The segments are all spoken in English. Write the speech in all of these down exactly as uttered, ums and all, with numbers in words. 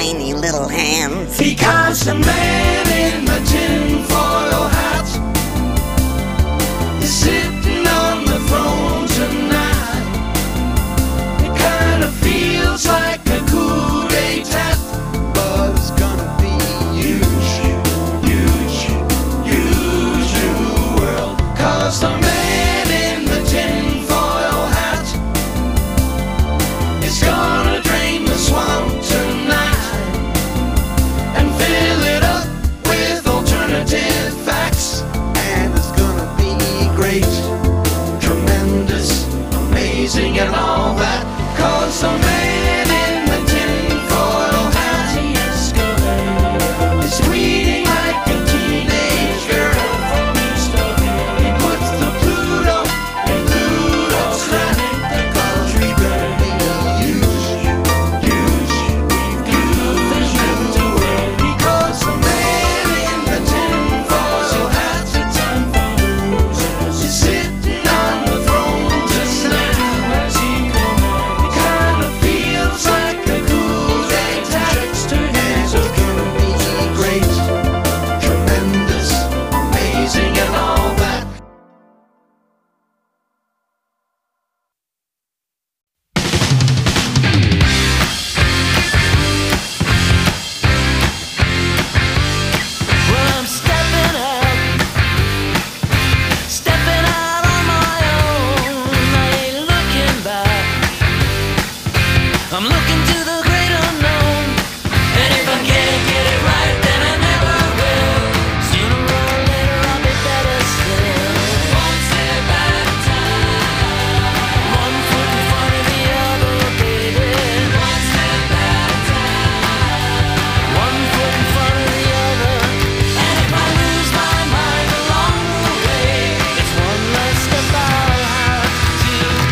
tiny little hands. He comes the man in the tinfoil hat. He's sitting on the throne tonight. It kind of feels like a coup d'etat, but it's gonna be huge, huge, huge new world. Cause the man in the tinfoil hat is gonna drain the swamp tonight and fill it up with alternative facts. And it's gonna be great, tremendous, amazing and all that. Cause the man in the tinfoil hat is tweeting like a teenage girl. He puts the Pluto in Pluto's lap. Cause we're gonna be huge, huge, huge new world. Because the man in the tinfoil hat is sitting on the throne tonight. It kind of feels like a coup d'etat, and it's gonna be great, tremendous, amazing and all that. Well, I'm stepping out, stepping out on my own. I ain't looking back. I'm looking to the great unknown. And if I can't get it right, then I never will. Sooner or later, I'll be better still. One step at a time. One foot in front of the other, baby. One step at a time. One foot in front of the other. And if I lose my mind along the way, it's one less step I'll have to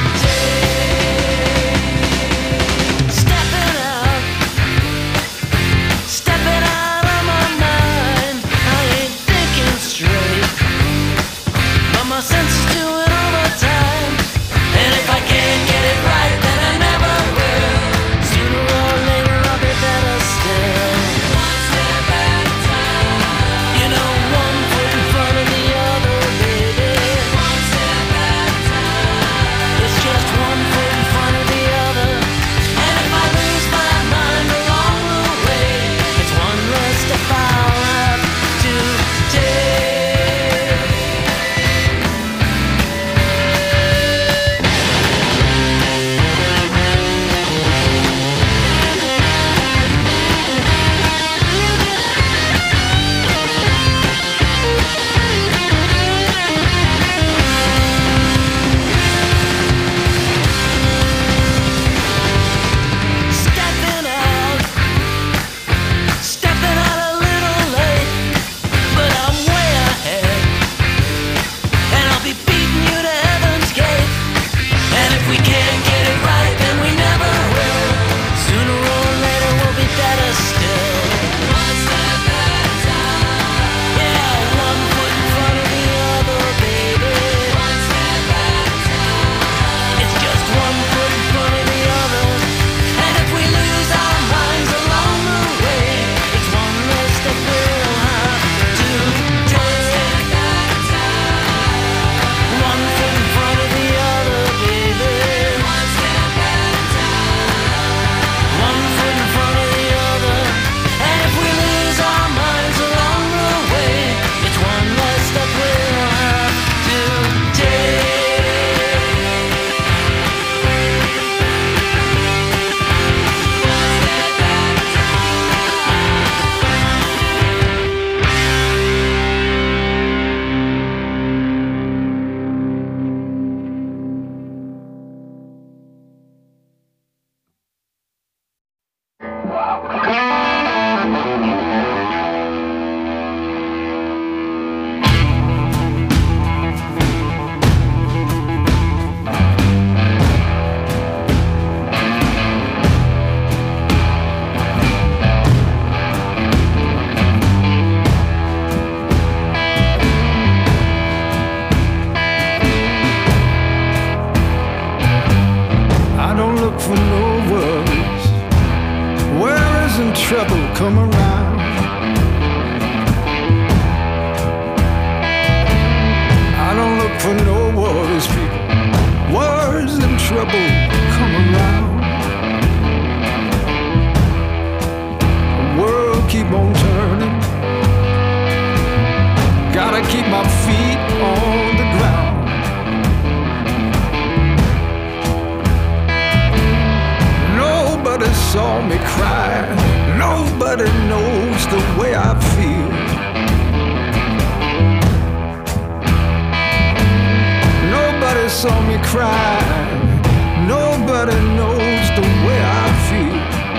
take. Stepping out, stepping out of my mind. I ain't thinking straight, but my senses doing overtime. And if I can't get it right, then I never will. Sooner or later, I'll be better still. One step at a time. You know, one foot in front of the other, baby. One step at a time. It's just one foot in front of the other. And if I lose my mind along the way, it's one less step I'll have to take. Stepping out, stepping out a little late, but I'm way ahead, and I'll be beating you to heaven's gate. And if we can't get it right, then we never will. Sooner or later, we'll be better still. One step at a time. Yeah, one foot in front of the other, baby. One step at a time. It's just one foot in front of the other. And if we lose our minds along the way, it's one less step we'll have to take. One foot in front of the other, baby. One step at a time. One foot in front of the other. And if we lose our minds along the way, it's one less step we'll have to take. I don't look for no words. Where is Wars and trouble come around. I don't look for no wars, people. Wars and trouble come around. The world keep on turning. Gotta keep my feet on the ground. Nobody saw me cry. Nobody knows the way I feel. Nobody saw me cry. Nobody knows the way I feel.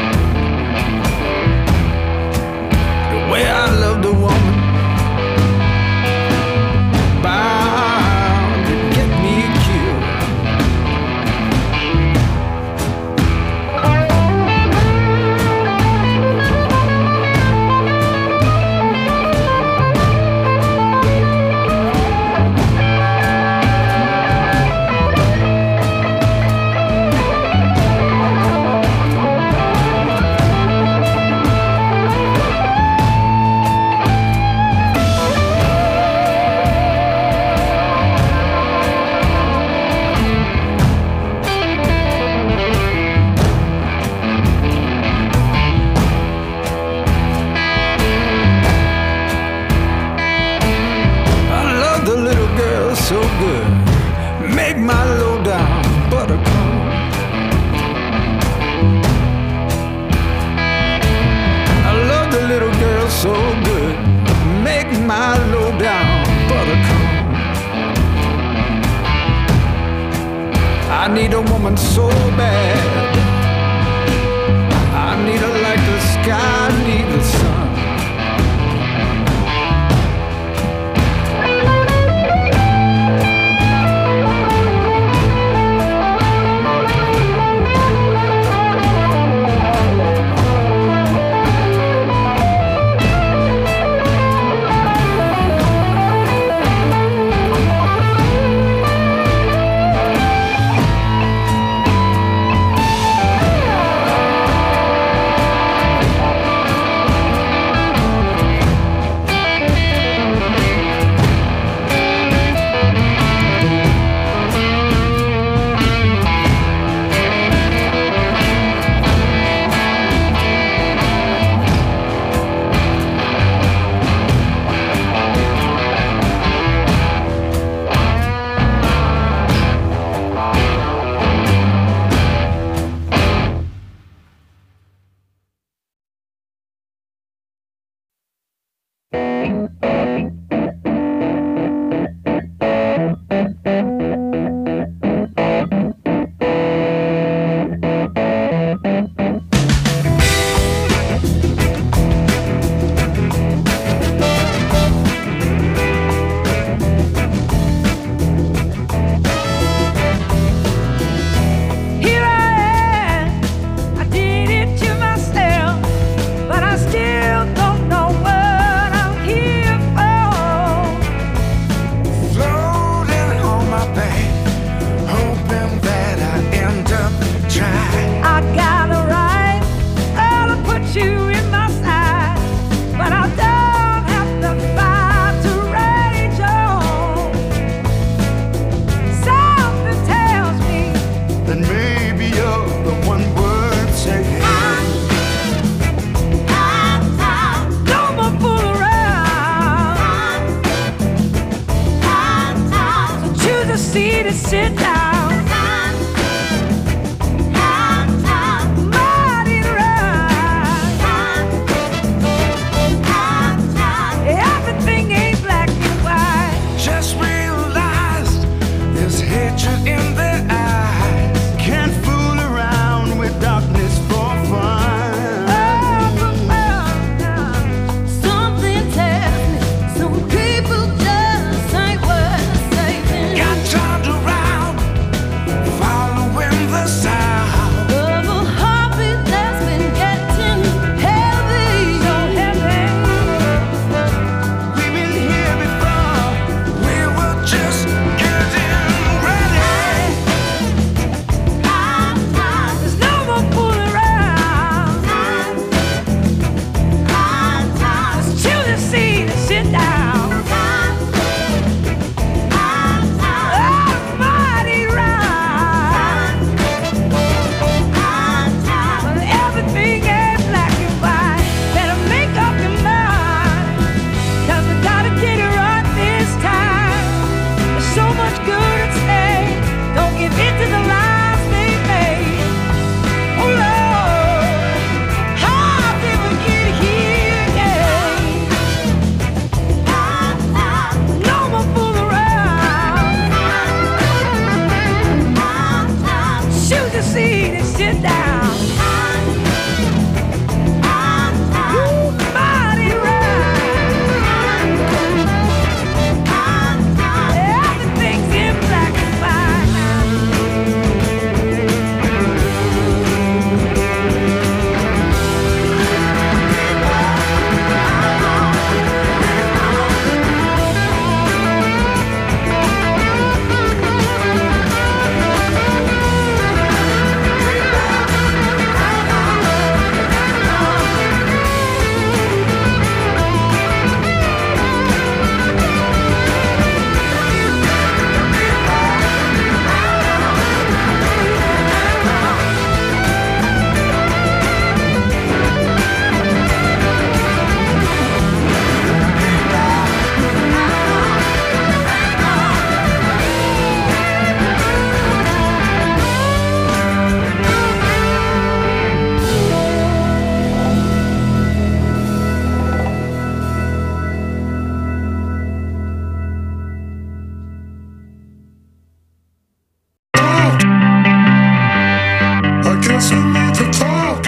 The way I love the woman bound to get me killed. So good, make my low down buttercup. I love the little girl so good, make my low down buttercup. I need a woman so bad, I need her like the sky need the sun. guess we need to talk.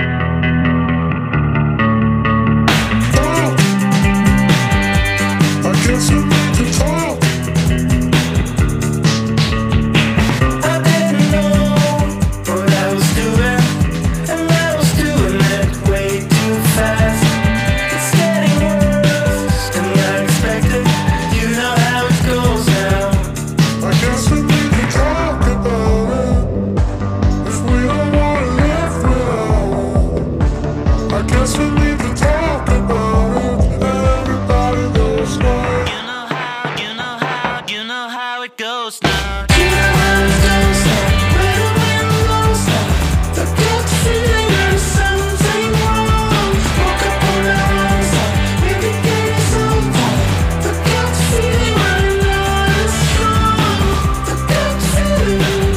Talk. I guess we need to talk. I didn't know what I was doing, and I was doing it way too fast. It's getting worse than I expected. You know how it goes now. I guess we need to talk about it. If we don't wanna live without it, I guess we need to talk about it. Everybody goes now. You know how, you know how, you know how it goes now. You know how it goes now. When the wind blows now, the gut feeling there's something wrong. Woke up on the wrong side, maybe getting so tired. The gut feeling right now is strong. The gut feeling,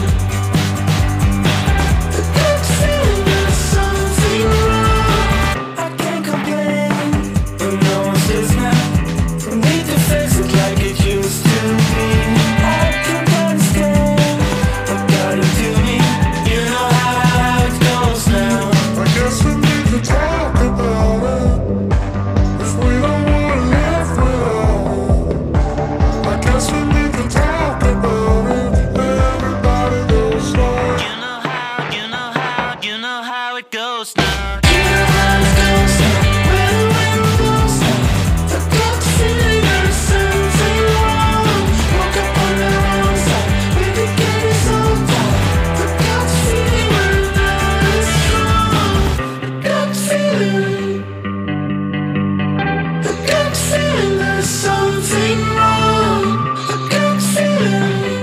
the gut feeling there's something wrong. I can't complain, but no one's listening. We need to fix it like it used to be. I can't understand what got into me. You know how, how it goes now. I guess we need to talk about it. If we don't wanna live without it, I guess we need to talk about it. Everybody goes now. You know how, you know how, you know how it goes now. You know how it goes now. When the wind blows now, the gut feeling there's something wrong. Woke up on the wrong side, maybe getting so tired. The gut feeling right now is strong. The gut feeling, the gut feeling there's something wrong. The gut feeling,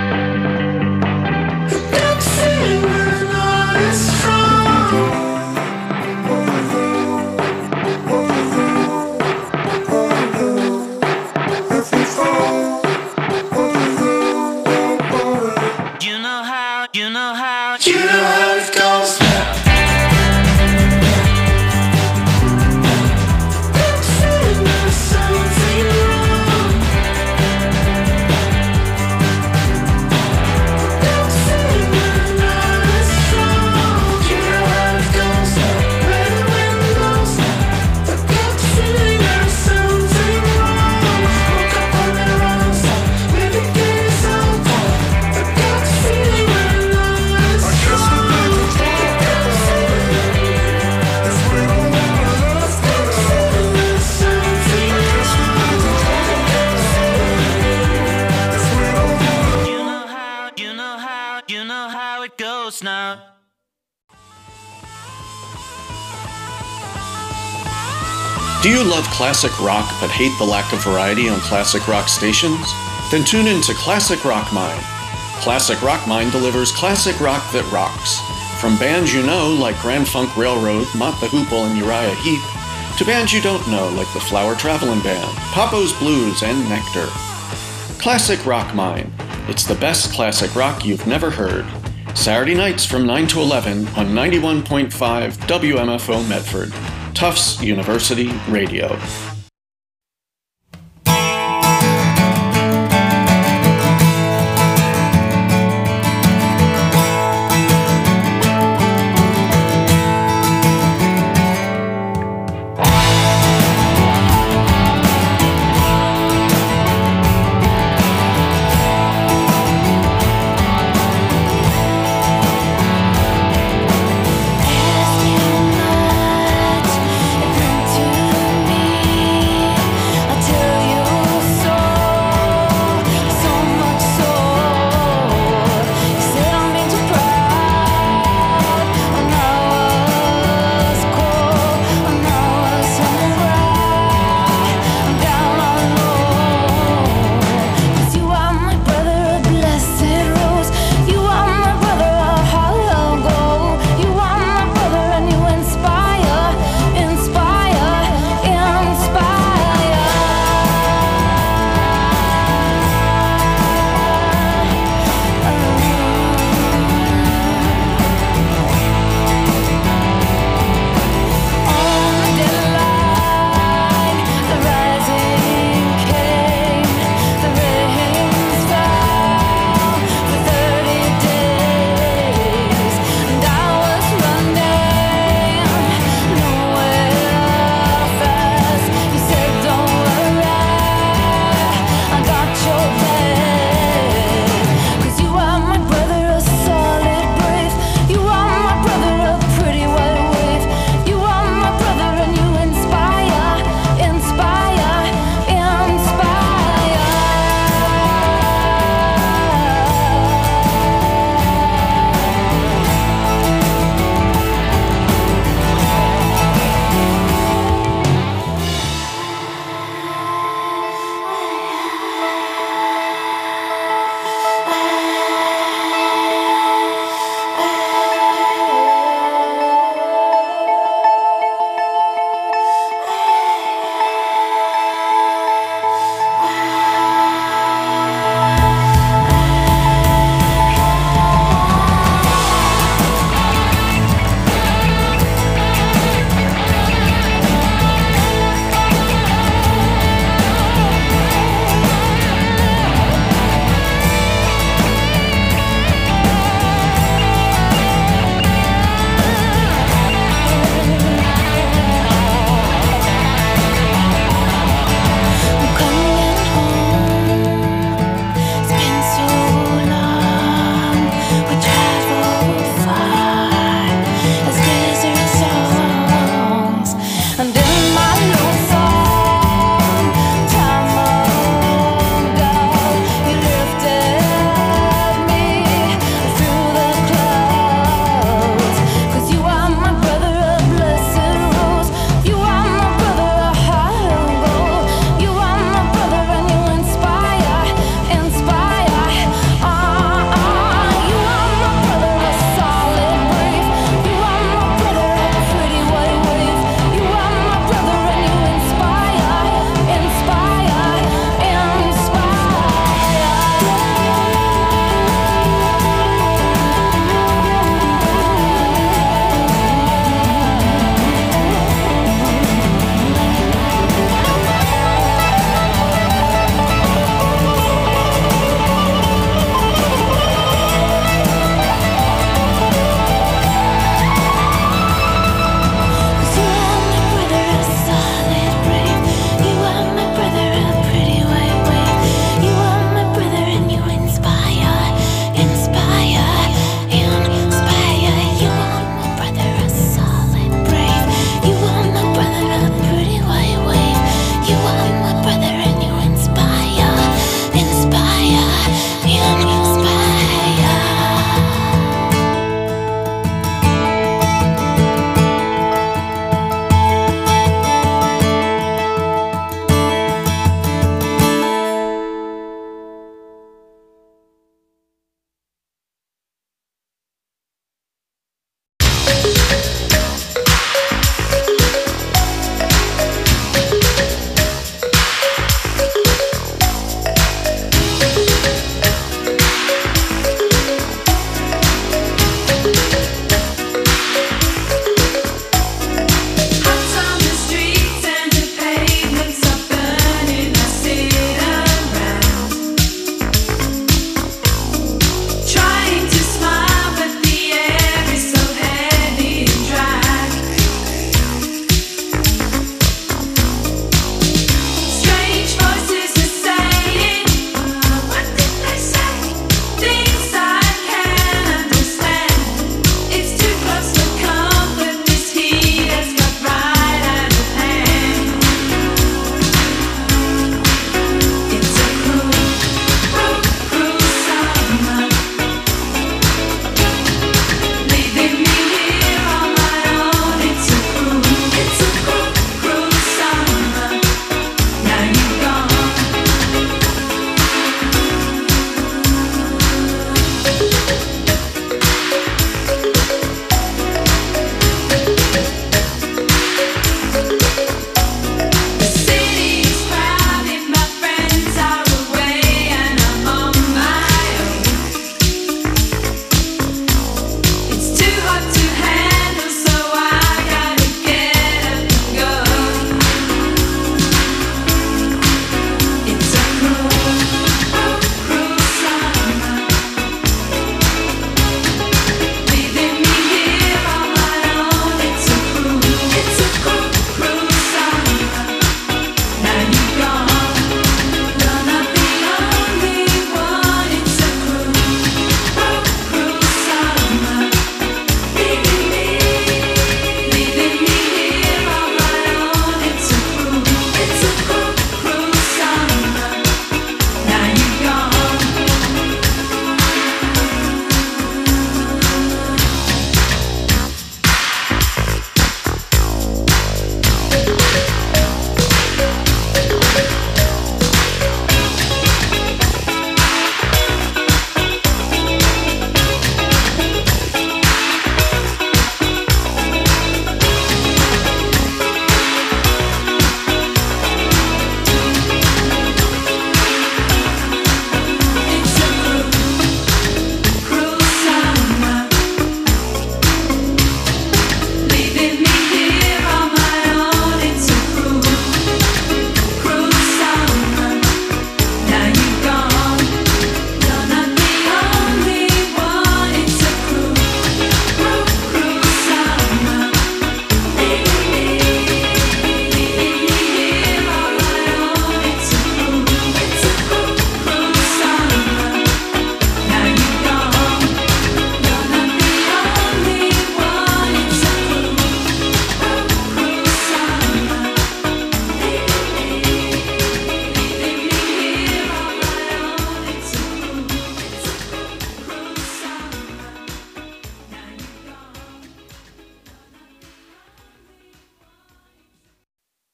the gut feeling right now is strong. If we fall, what we do about it? You know how, you know how, You know how it goes now. Gut feeling there's something wrong. Gut feeling right now is strong. You know how it goes now. When the wind blows now, the gut feeling there's something wrong. Woke up on the wrong side, maybe getting so tired. The gut feeling right now is I guess we strong. need to talk about it. If we don't wanna live without it, There's something I guess we need to talk about it. If we don't wanna you know how, you know how, you know how it goes now. Do you love classic rock but hate the lack of variety on classic rock stations? Then tune in to Classic Rock Mine. Classic Rock Mine delivers classic rock that rocks. From bands you know like Grand Funk Railroad, Mott the Hoople, and Uriah Heep, to bands you don't know like the Flower Travelin' Band, Papo's Blues, and Nectar. Classic Rock Mine. It's the best classic rock you've never heard. Saturday nights from nine to eleven on ninety-one point five W M F O Medford, Tufts University Radio. Asking much, it meant to me.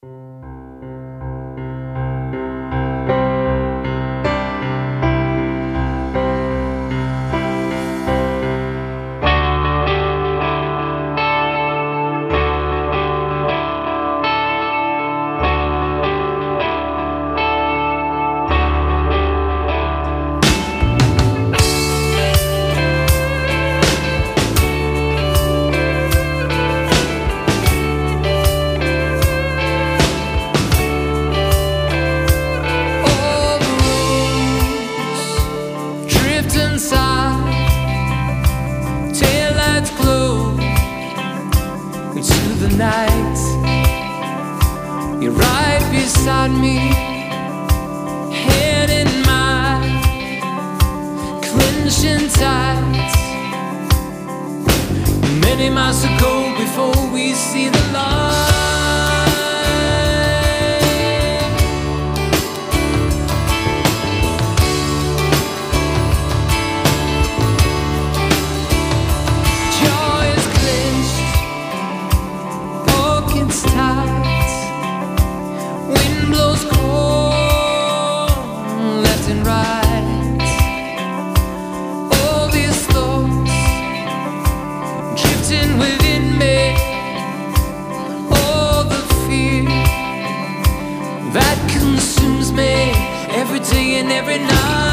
All the roads drift inside, taillights glow into the night. You're right beside me, hand in mine, clenching tight. Many miles to go before we see the light. Jaw is clenched, pockets tight. Wind blows cold, left and right. All these thoughts drifting within me. All the fear that consumes me every day and every night.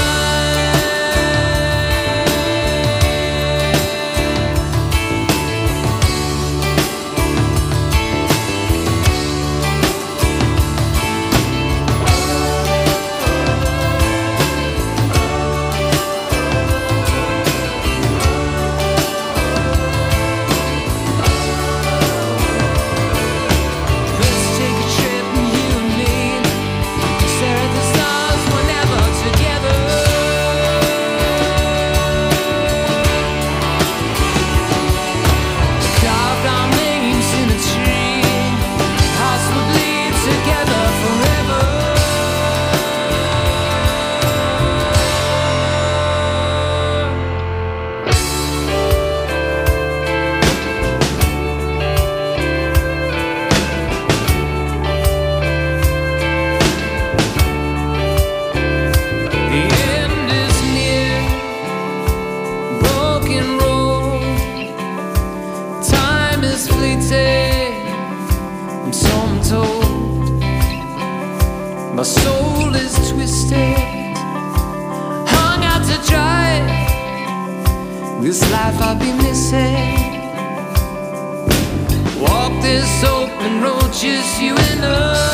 Let's take a trip, you and me, stare at the stars whenever together. Carved our names in a tree, hearts will bleed together forever. The end is near, broken road. Time is fleeting, and so I'm told. My soul is twisted, hung out to dry. This life I'll be missing. Walk this open road, just you and I.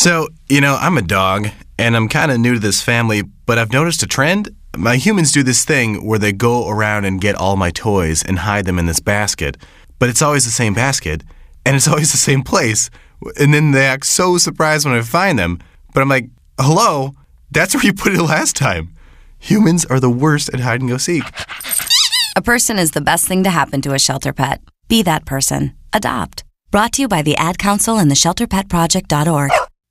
So, you know, I'm a dog, and I'm kind of new to this family, but I've noticed a trend. My humans do this thing where they go around and get all my toys and hide them in this basket, but it's always the same basket, and it's always the same place, and then they act so surprised when I find them, but I'm like, hello, that's where you put it last time. Humans are the worst at hide and go seek. A person is the best thing to happen to a shelter pet. Be that person. Adopt. Brought to you by the Ad Council and the shelter pet project dot org.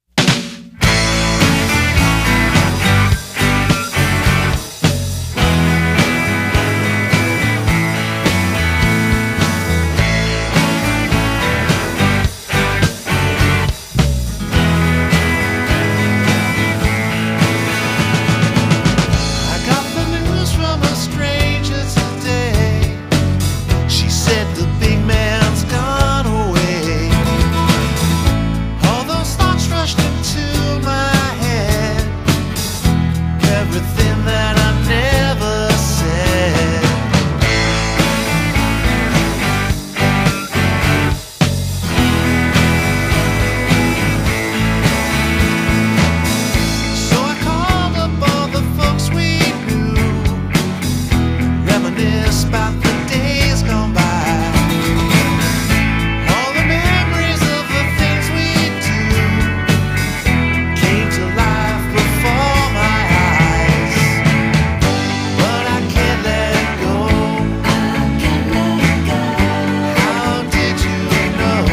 I got the news from a stranger today. She said the big man's gone away. All those thoughts rushed into my head. Everything that I never said. So I called up all the folks we knew, reminisce about the days gone by. All the memories of the things we do came to life before my eyes. But I can't let go. How did you know?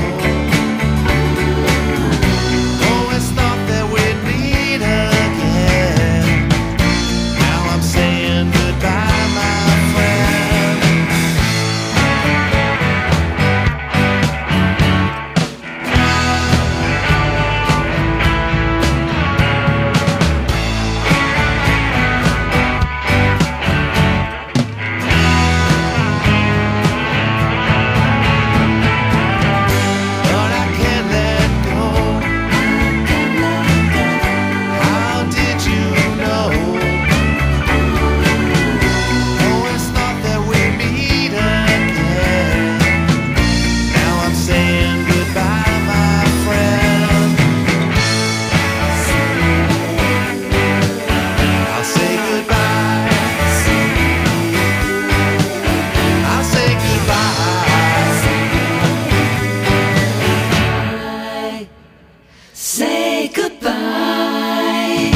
Always thought that we'd meet again. Now I'm saying goodbye, my friend. But I can't let go. How did you know? Always thought that we'd meet again. Now I'm saying goodbye, my friend. I'll say goodbye. I'll say goodbye. Say goodbye.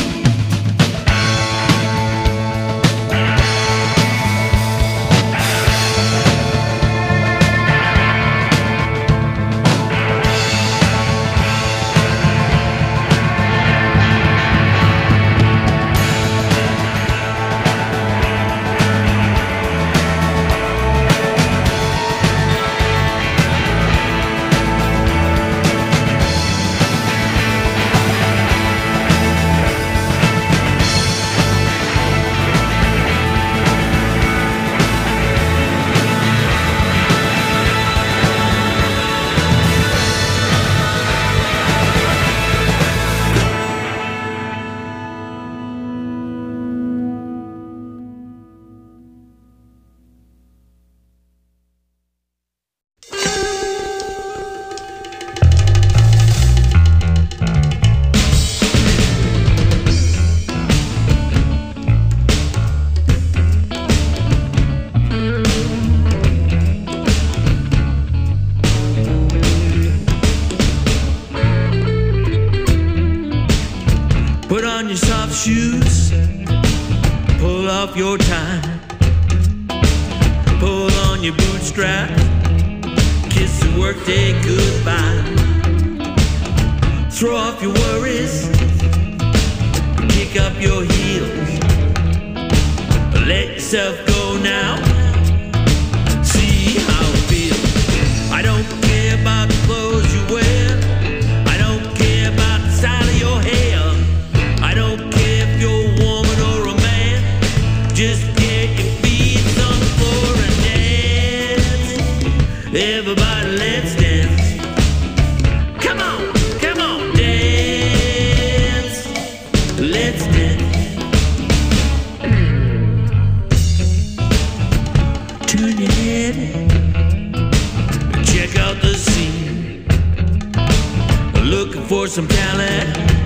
Put on your soft shoes, pull off your tie, pull on your bootstrap, kiss the workday goodbye. Throw off your worries, kick up your heels, let yourself go now, see how it feels. I don't care about the clothes you wear, I don't care about the style of your hair, I don't care if you're a woman or a man, just get your feet on the floor and dance. Everybody, let's dance. Come on, come on, dance. Let's dance. Turn your head, check out the scene. Looking for some talent.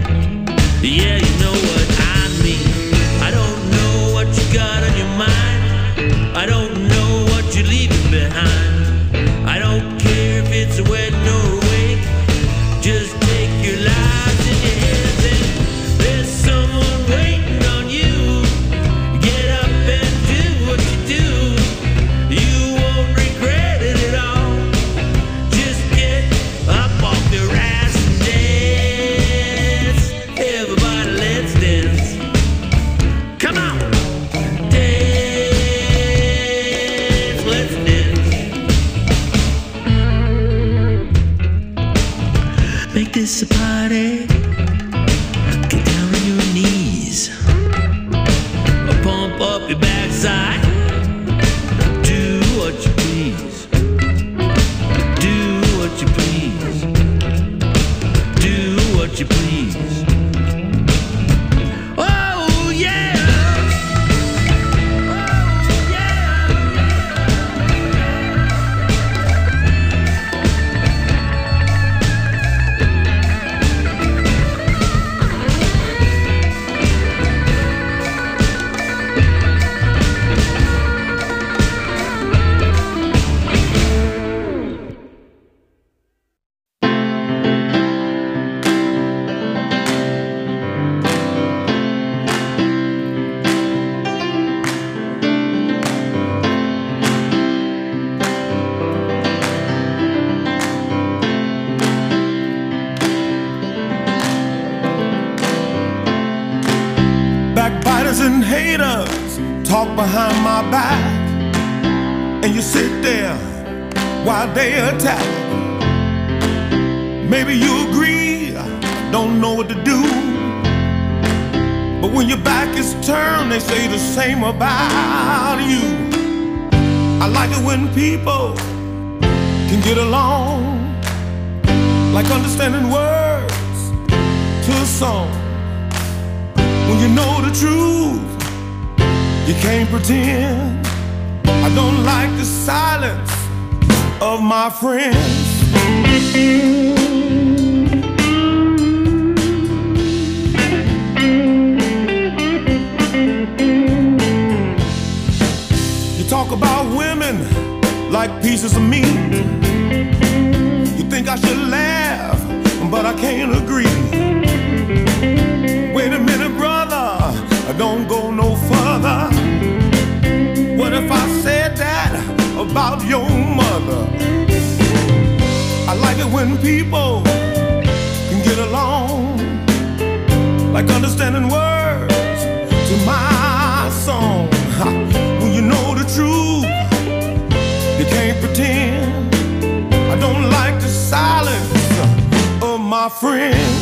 Yeah, you know what I mean. I don't know what you got on your mind. I don't know what you're leaving behind. I don't care if it's a wedding or a wake. Just take your lives in your hands and there's someone waiting on you. Get up and do what you do. You won't regret it at all. Just get up off your ass and dance. Everybody, let's dance. Come on. Dance. Let's dance. Make this a party. Get down on your knees. Pump up your backside. Do what you please. Do what you please. Do what you please. Oh yeah. Oh yeah. Backbiters and haters talk behind my back, and you sit there while they attack. Maybe you agree, don't know what to do, but when your back is turned, they say the same about you. I like it when people can get along, like understanding words to a song. When you know the truth, you can't pretend. I don't like the silence of my friends. You talk about women like pieces of meat. You think I should laugh, but I can't agree. Wait a minute, brother, don't go no further. What if I said that about your mother? I like it when people can get along, like understanding words to my song. When you know the truth, you can't pretend. I don't like the silence of my friends.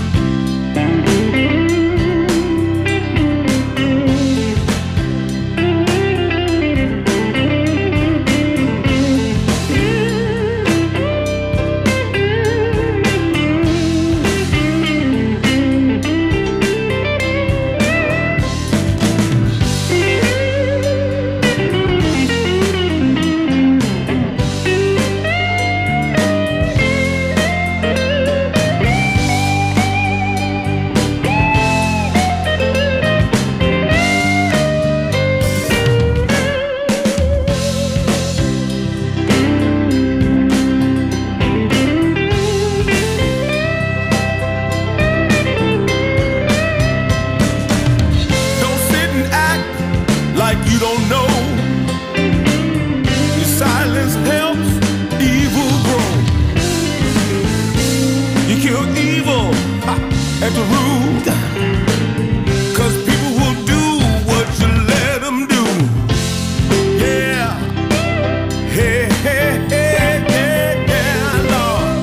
At the root, 'cause people will do what you let them do. Yeah, hey, hey, hey, hey, yeah, Lord.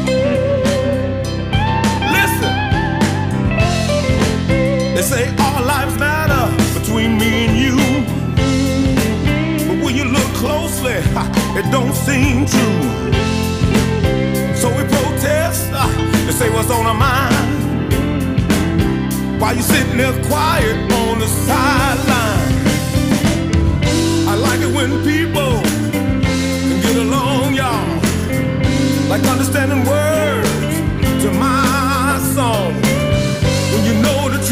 Listen, they say all lives matter between me and you, but when you look closely, it don't seem true. So we protest, they say what's on our mind, while you sitting there quiet on the sideline. I like it when people can get along, y'all, like understanding words to my song. When you know the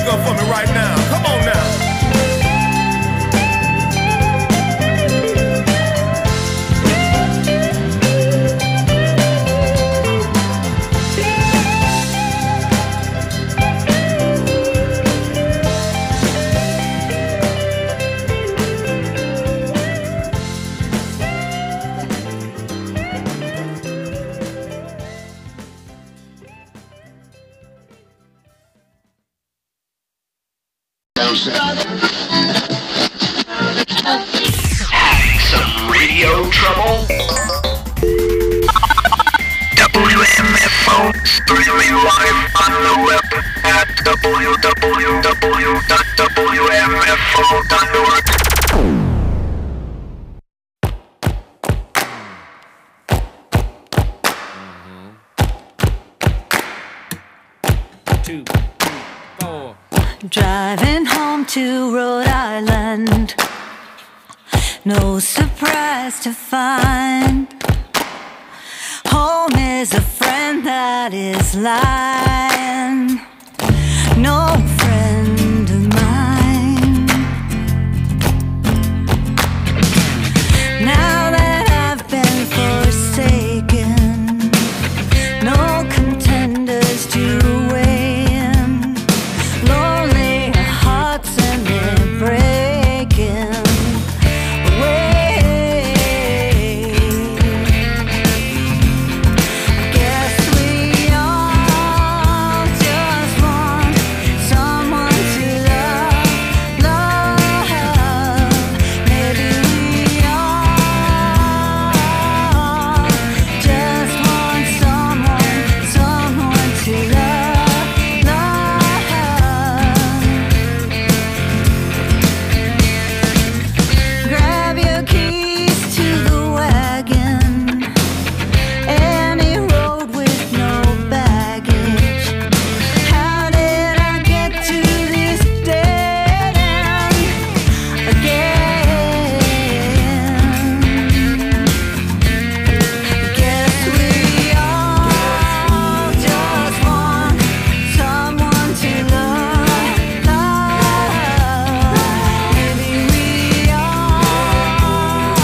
up for me right now. Come on now. Having some radio trouble? W M F O streaming live on the web at w w w dot w m f o dot org. Two, four. Driving home to Rhode Island, no surprise to find home is a friend that is lying, no friend of mine. Now that I've been forsaken, no contenders to weigh in, lonely hearts and they're breaking away. Guess we all just want someone to love, love. Maybe we all just want someone, someone to love, love. Grab your keys to the wagon, any road with no baggage. How did I get to this dead end again? Guess we all just want someone to love, love. Maybe we all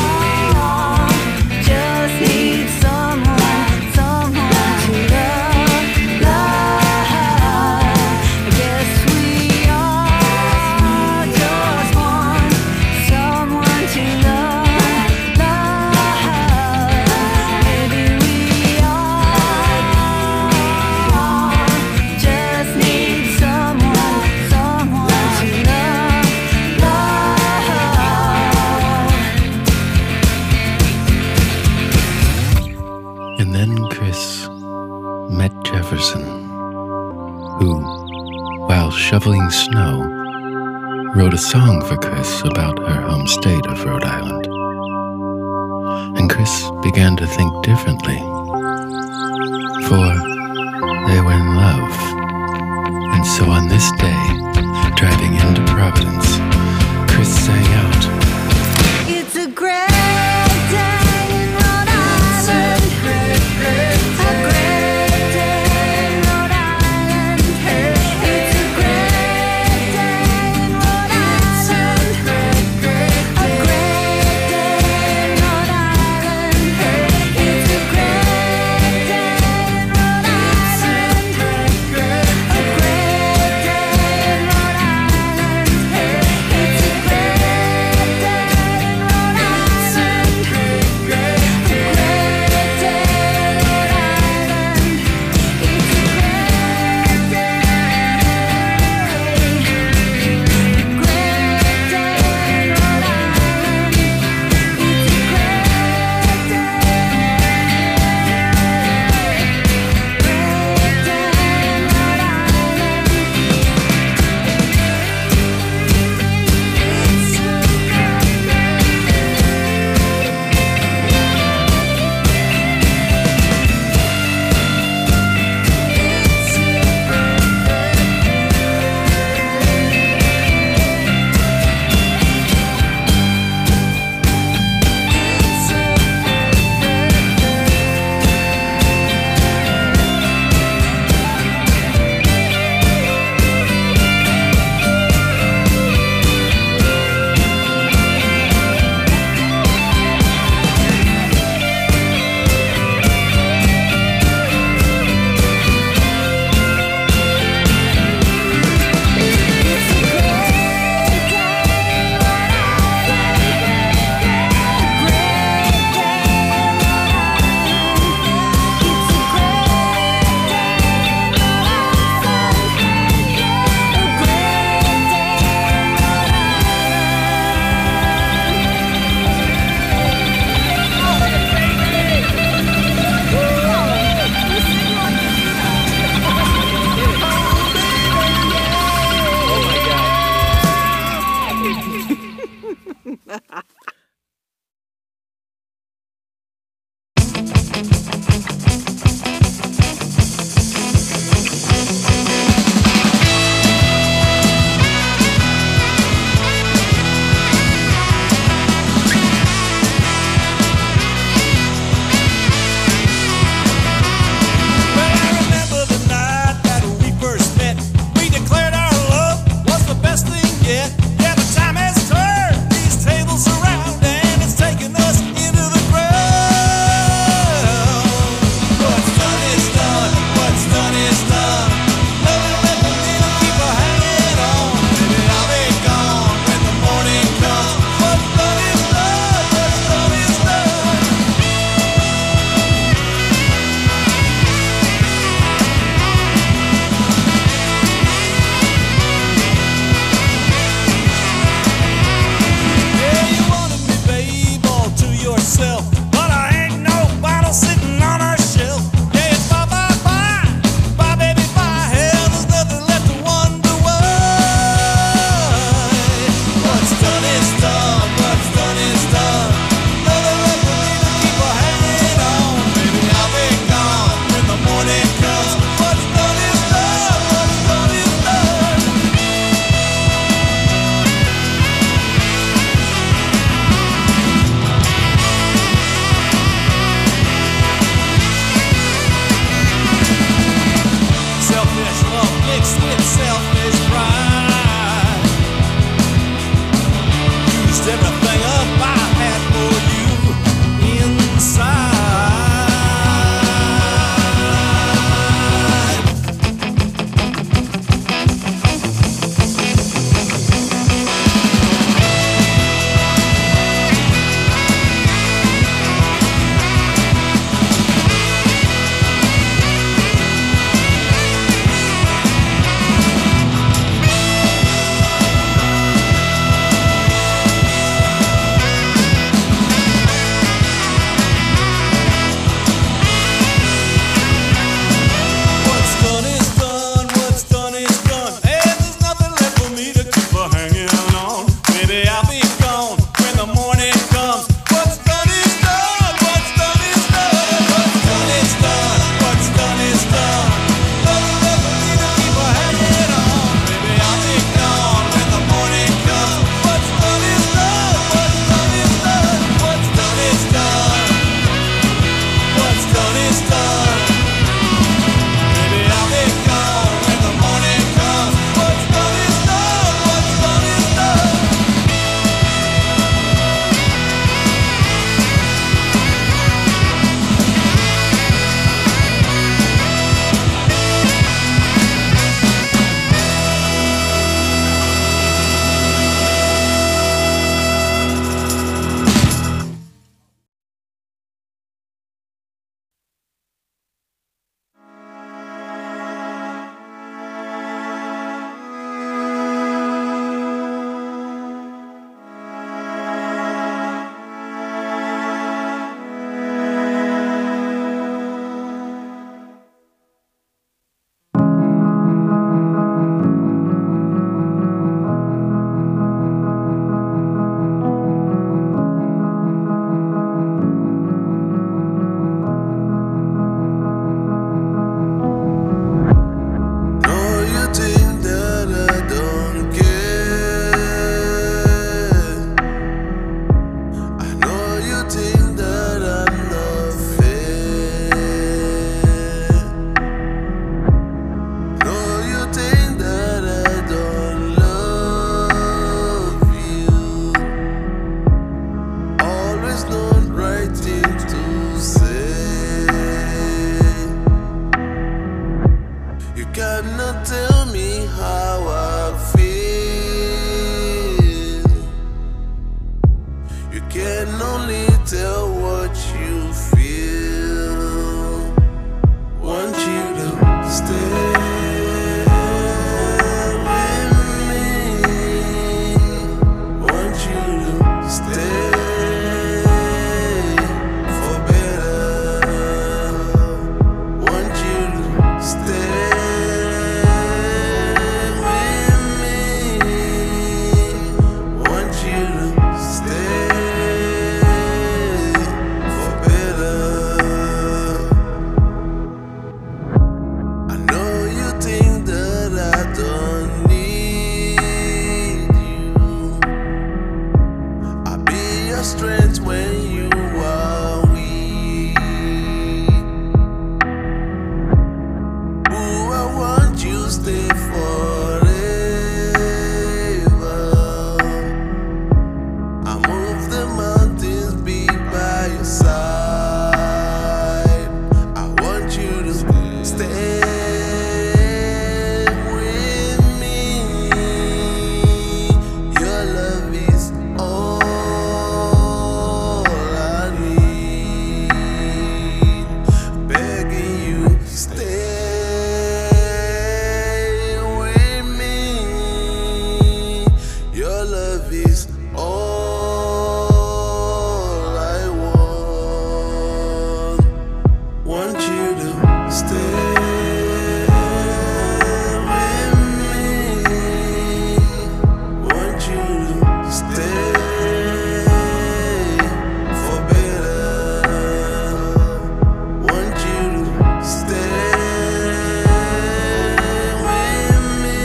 just need someone, someone to love, love. Guess we all just want someone to love, love. Maybe we all just need someone, someone to love, love. And then Chris met Jefferson, who, while shoveling snow, wrote a song for Chris about her home state of Rhode Island. And Chris began to think differently, for they were in love. And so on this day, driving into Providence, Chris sang out, It's a great day in Rhode Island. A great day in Rhode Island. It's a great day in Rhode Island. A great day in Rhode Island. It's a great to stay with me. Want you to stay for better. Want you to stay with me.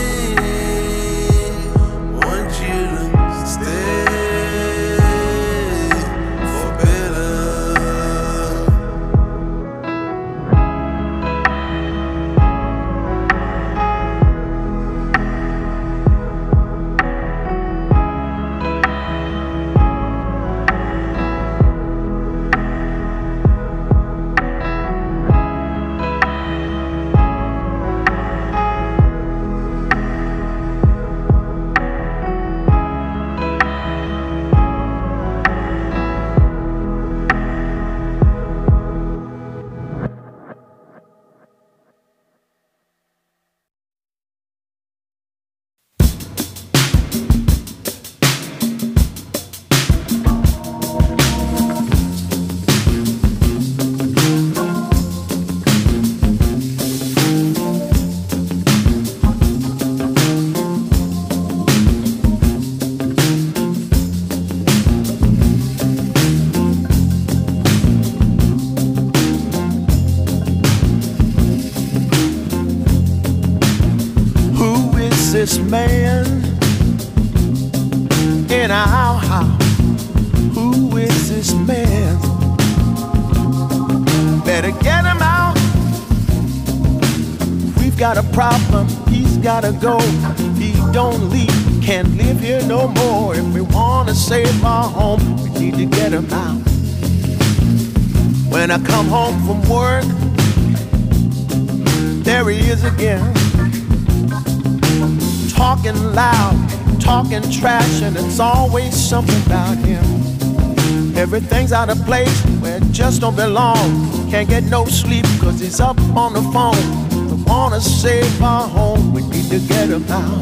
Want you to stay for better. Who is this man in our house? Who is this man? Better get him out. We've got a problem, he's gotta go. If he don't leave, we can't live here no more. If we wanna save our home, we need to get him out. When I come home from work, there he is again. Talking loud, talking trash, and it's always something about him. Everything's out of place where it just don't belong. Can't get no sleep cause he's up on the phone. We wanna save our home, we need to get him out.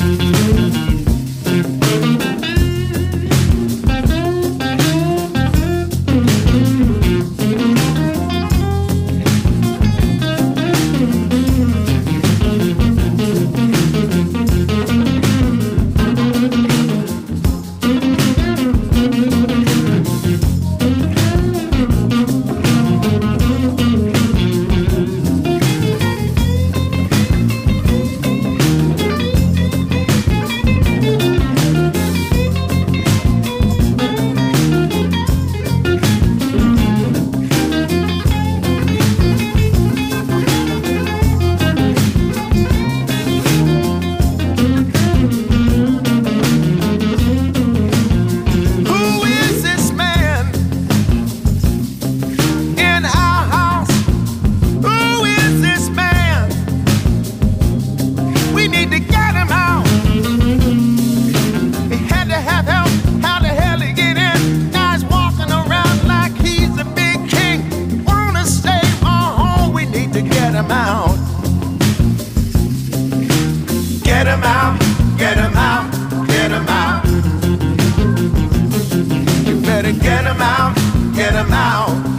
Get him out, get him out, get him out. You better get him out, get him out.